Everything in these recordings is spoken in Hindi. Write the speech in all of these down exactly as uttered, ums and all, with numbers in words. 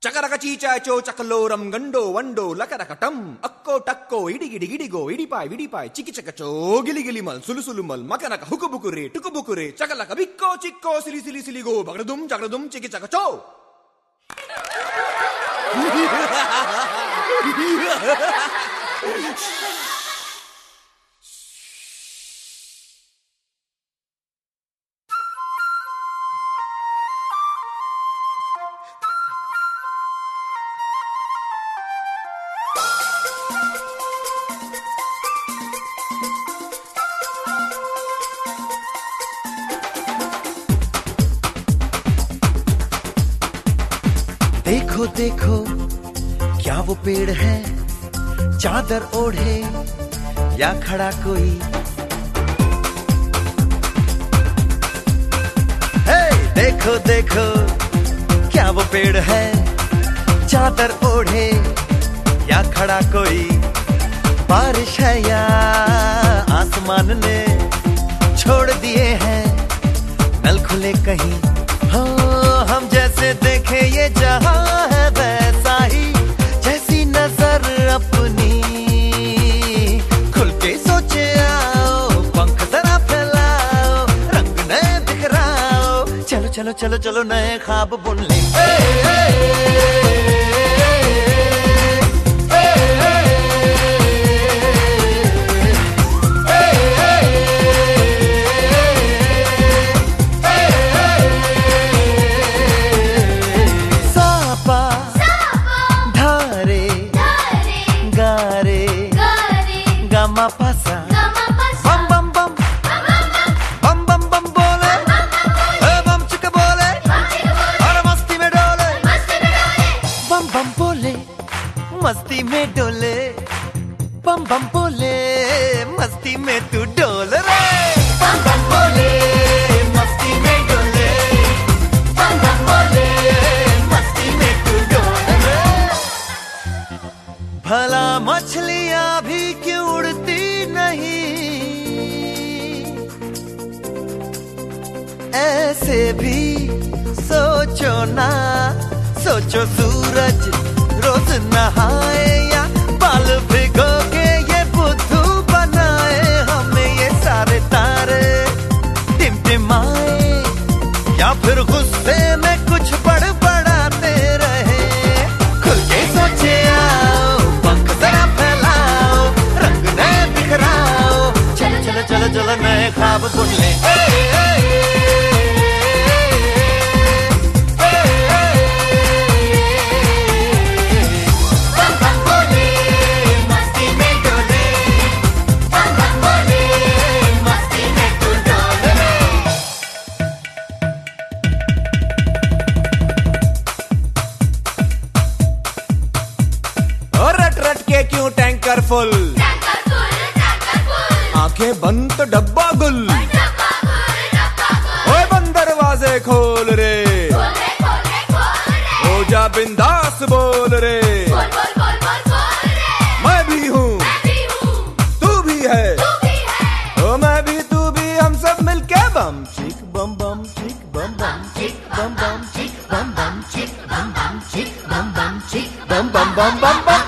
చకరక చీచాచో చకలోరం గండో వండో లకరకటం అక్కో టక్కో ఇడిగిడి గిడిగో ఇడిపాయ్ విడిపాయ్ చికిచకచో గిలిగిలి మల్ సులుసులు మల్ మకనక హుకుబుకురే టుకుబుకురే చకలక బిక్కో చిక్కో సిలి సిలి సిలిగో బగడదుం జగడదుం చికిచకచో. देखो देखो क्या वो पेड़ है, चादर ओढ़े या खड़ा कोई. हे देखो देखो क्या वो पेड़ है, चादर ओढ़े या खड़ा कोई. बारिश है या आसमान ने छोड़ दिए हैं नल खुले कहीं. हाँ हम जैसे देखे ये जहां है वैसा ही, जैसी नजर अपनी खुल के सोचे आओ. पंख जरा फैलाओ, रंग नए बिखराओ. चलो चलो चलो चलो नए ख्वाब बुन ले. पासा बम बम बम बम बम बम बोले, बम चिक बोले और मस्ती में डोले. बम बम बोले मस्ती में डोले, बम बम बोले मस्ती में तू डोल रे. बम बम बोले मस्ती में डोले, बम बम बोले मस्ती में तू डोल रे. भला मछलियां भी क्यों उड़ती नहीं, ऐसे भी सोचो ना. सोचो सूरज रोज नहाए या बाल भिगो के ये बुद्धू बनाए. हमें ये सारे तारे टिमटिमाए या फिर गुस्से में कुछ बड़बड़ाते रहे. खुल के सोचे आओ, पंख जरा फैलाओ, रंग नए बिखराओ. चलो चलो चलो चलो नए ख्वाब बुन ले. क्यों टैंकर फुल, आंखें बंद तो डब्बा गुल. ओए बंद दरवाजे खोल रे, हो जा बिंदास बोल रे. मैं भी हूँ तू भी है, ओ मैं भी तू भी, हम सब मिलके बम चिक बम बम चिक बम बम चिक बम बम चिक बम बम चिक बम बम चिक बम बम चिक बम बम बम बम बम.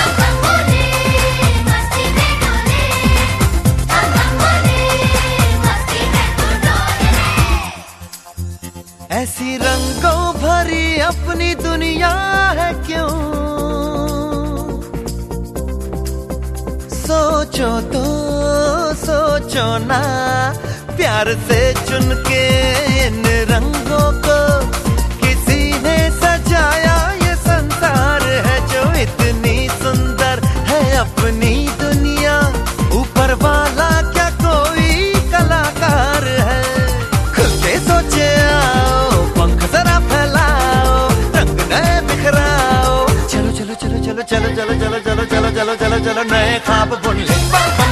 ऐसी रंगों भरी अपनी दुनिया है क्यों, सोचो तो सोचो ना. प्यार से चुन के इन रंगों को किसी ने सजाया. ये संसार है जो इतनी सुंदर है अपनी दुनिया. ऊपर वाला क्या कोई कलाकार है. खुल के सोचे आओ, पंख जरा फैलाओ, रंग नए बिखराओ. चलो चलो चलो चलो चलो चलो चलो चलो चलो चलो चलो चलो नए ख्वाब बुन ले.